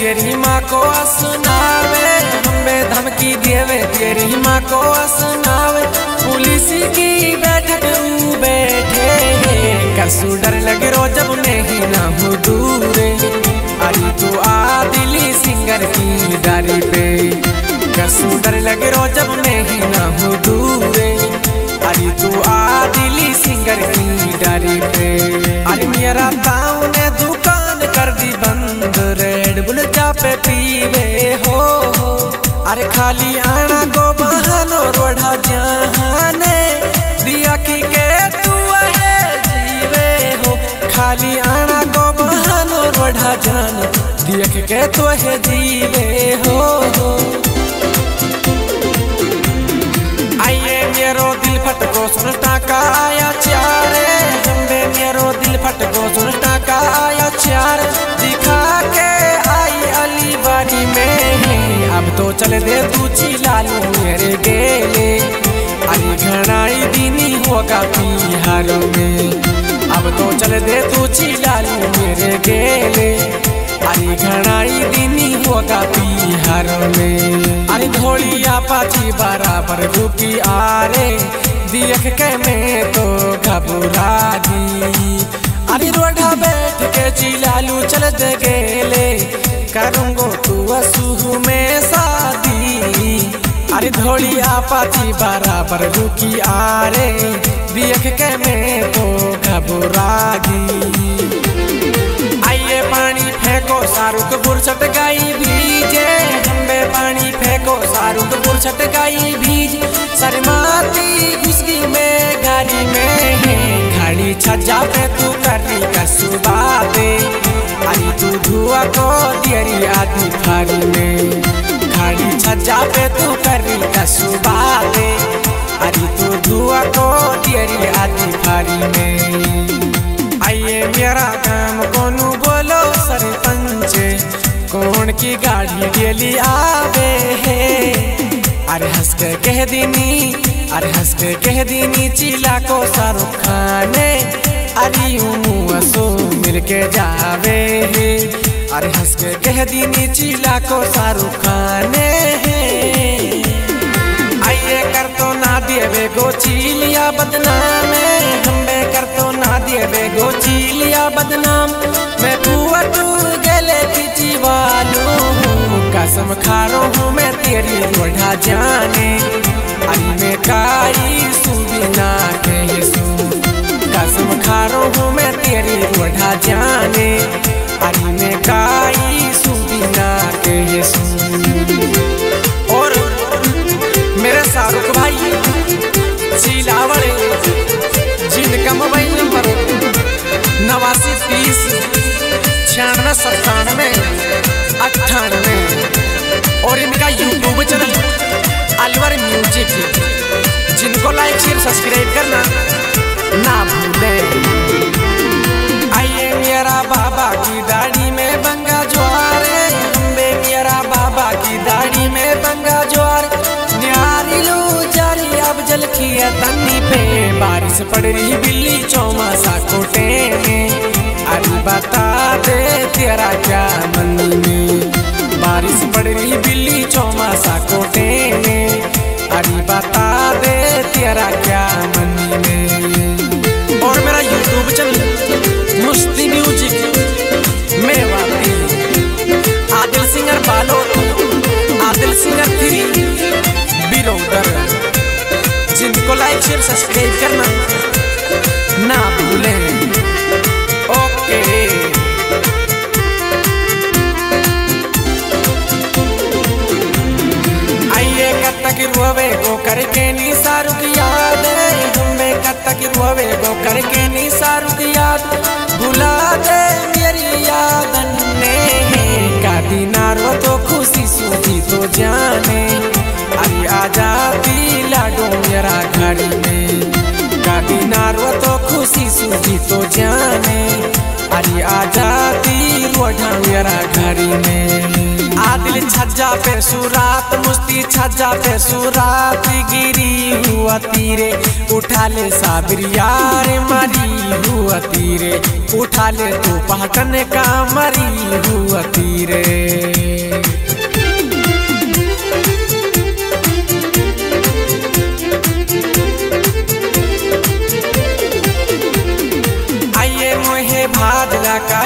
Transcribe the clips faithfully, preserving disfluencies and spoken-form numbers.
तेरी माँ को सुनावे, हमें धमकी देवे तेरी माँ को सुनावे। पुलिस की बैठक बैठे कसू डर लगे रो जब नहीं ना हो दूरे। अरे तू आदिली सिंगर की डारी पे कसू डर लगे रो जब नहीं ना हो दूरे। अरे तू आदिली सिंगर की डारी पे। अरे मेरा ताऊ ने दुकान कर दी बंद, रेड बुल चापे पीवे हो। अरे खाली आना को बहानो रोढ़ा जहाने दिया की के तू है जीवे हो। खाली आना को बहानो रोढ़ा जान दिया की के तू है जीवे हो। आइए मेरो दिल फटको सुनता का आया चारे, जम्बे मेरो दिल फटको सुनता का आया चार। दिखा के आई अली बारी में, अब तो चल दे तू चिलालू मेरे गेले। अरे घनाई दीनी होगा बिहारों में, अब तो चल दे तू चिलालू मेरे गेले। अरे घनाई दीनी होगा बिहारों में। अरे धोलिया पाची बराबर रुकी आरे, देख के मैं तो घबरा दी। अरे रोढ़ा बैठ के चिलालू चल दे गेले, करूँगो तू असू में शादी। अरे धोलिया पाची बराबर रुकी आरे, देख के मैं तो घबरा दी। आइए पानी फेंको शाहरुख बुरसट गाई भीजे, जम्बे पानी फेंको शाहरुख बुरसट गाई भीज। शर्माती घुसगी में घाड़ी में, घाड़ी छज्जा पे तू करी कसू बाते। अरे तू धुआ को दियरी आदि फारी में, घाड़ी छज्जा पे तू करी कसू बाते। अरे तू धुआ को दियरी आदि फारी में। आइए मेरा काम कोनू बोलो सरपंच, कौन की गाड़ी डेली आवे है। अरे हंस के कह दीनी, अरे हंस के कह दीनी चिला को शाहरुख खाने। अरे यूं असो मिल के जावे है, अरे हंस के कह दीनी चिला को शाहरुख खाने। आइए कर तो ना देवे गो चिलिया बदनाम, हम्बे कर तो ना देवे गो चिलिया बदनाम। मैं बुआ तू गले खिंची वालू, कसम खारो हूँ मैं तेरी रोढ़ा जाने। अरे मैं काई सुबिना के यसू, कसम खारो हूँ मैं तेरी रोढ़ा जाने। अरे मैं काई सुबिना के यसू। और मेरे शाहरुख भाई चिलावड़े, जिनका मोबाइल नंबर नवासी तीस छियानवे सत्तानवे अट्ठानवे, और इनका यूट्यूब चैनल अलवर म्यूजिक, जिनको लाइक शेयर सब्सक्राइब करना ना भूलें। आइए मेरा बाबा की दाढ़ी में बंगा ज्वार, बे मेरा बाबा की दाढ़ी में बंगा ज्वार। न्यारी लू जारी अब जल खिया तन्नी पे, बारिश पड़ रही बिल्ली चौमासा कोटे में। अरे बता दे तेरा क्या मन में, बारिश पड़ रही बिल्ली चौमासा कोटे में। अरे बता दे तेरा क्या मन में। और मेरा यूट्यूब चैनल मुस्ती म्यूजिक में वाती आदिल सिंगर बालो, आदिल सिंगर थ्री बिरोदर, जिनको लाइक शेयर सब्सक्राइब करना ना भूलें। ओके आइए कब तक रोवे गो करके नी शाहरुख याद, हमें कब तक रोवे गो करके नी शाहरुख याद। भुला दे मेरी यादन ने, का दिनारो तो खुशी सूझी तो जाने। अरे आजा लाडो मेरा घर में, का दिनारो तो खुशी सूझी तो जाने। अरे आजा रोढ़ा मेरा घर में। आदिल छज्जा पे सुरात, मुस्ती छज्जा पे सुरात गिरी हुआ तीरे। उठा ले साबिर यार मरी हुआ तीरे, उठा ले तो पहटन का मरी हुआ तीरे।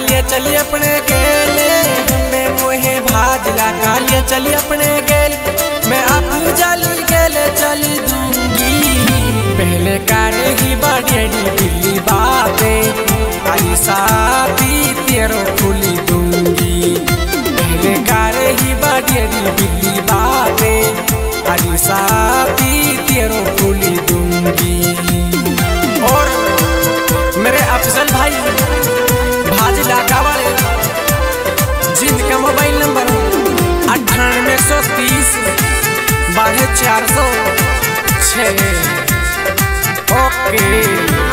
कालिया चली अपने गेले हमें मोहे भाजला कालिया चली अपने गेल मैं अपनी जाली गेले चली दूंगी पहले करेगी बड़ी बिल्ली बातें आई साथी तेरो खुली दूंगी पहले करेगी बड़ी बिल्ली बातें आई साथी तेरो खुली दूंगी। और मेरे अफजल भाई भाजला कावड़े जिनका मोबाइल नंबर अट्ठानवे सौ तीस बारह चार सौ छः। ओके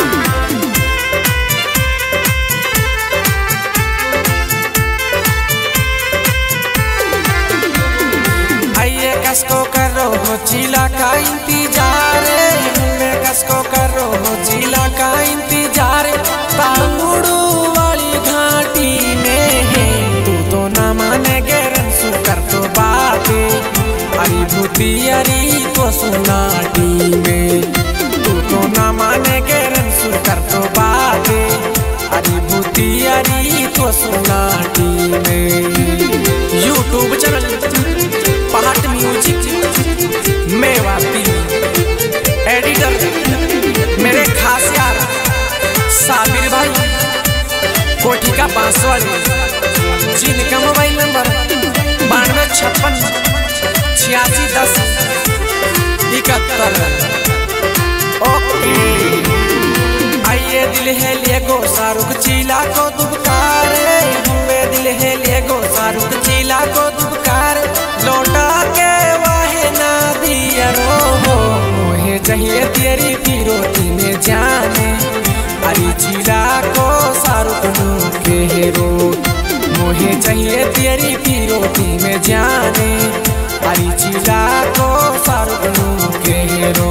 आइए कसको करो हो चीला का इंतजार मैं कसको करो हो चीला का इंतजार तामुड़ू वाली घाटी में है तू तो ना माने गेरन सु कर तो बातें अरी भूती अरी तो सुनाटी में तू तो ना माने गेरन सु कर तो बातें अरी भूती अरी तो सुनाटी में। YouTube channel Pahat music Mewati editor मेरे खास यार साबिर भाई कोठी का बांसवाड़ी जिनका मोबाइल नंबर बानवे छप्पन छियासी दस इकहत्तर। ओके आइए दिल है लेगो शाहरुख चीला को दुबकारे हमें दिल है लेगो शाहरुख चीला को दुबकारे लौटा के वाहे ना दिया रो मोहे चाहिए तेरी फिरोती में जाने अरे चीला को शाहरुख नू के हेरो मोहे चाहिए तेरी फिरोती में जाने अरे चीला को शाहरुख नू के हेरो।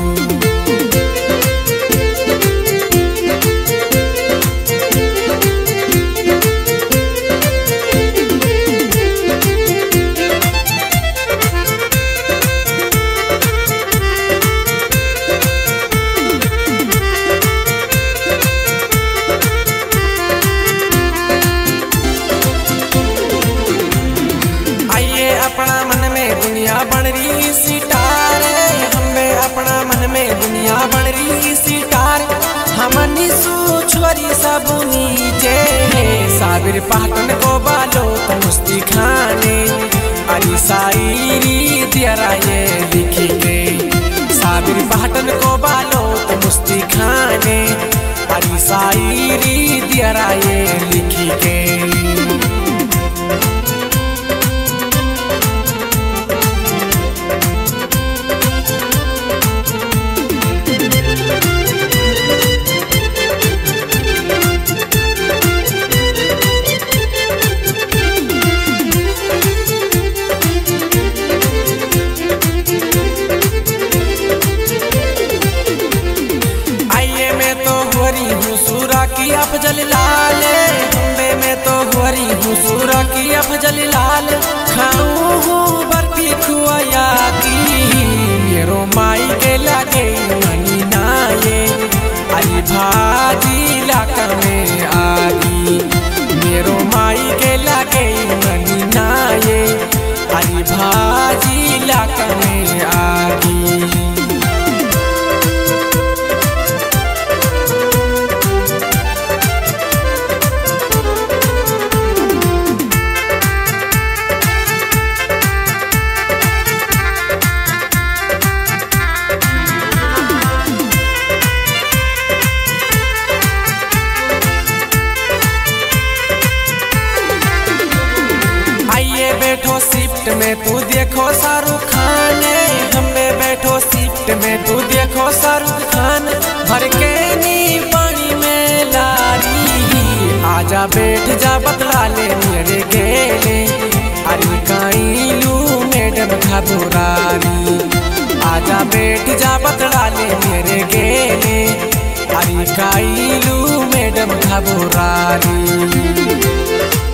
अपना मन में दुनिया बन रही सितारे हमें अपना मन में दुनिया बन रही सितारे हमनी सूछवरी सब नीचे साबिर पाटन को बालो तो मुस्ती खाने अरे शायरी दियरा ये लिखी के साबिर पाटन को बालो तो मुस्ती खाने अरे शायरी दियरा ये लिखी के। की अफजल लाल बम्बे में तो हुरी हूँ सूरा की अफजल लाल खाऊं हूँ बर्फी खुआया की मेरो माई के लगे मनी नाये अरे भाजी लाका में आगी मेरो माई के लगे मनी नाये अरे भाजी लाका में आगी। बैठो शिफ्ट में तू देखो शाहरुख खान हमें बैठो शिफ्ट में तू देखो शाहरुख खान भर के नी पानी में लारी आजा बैठ जा बतला ले मेरे गेले अरे काइलू मैडम घबरारी आजा बैठ जा बतला ले मेरे गेले अरे काइलू मैडम घबरारी।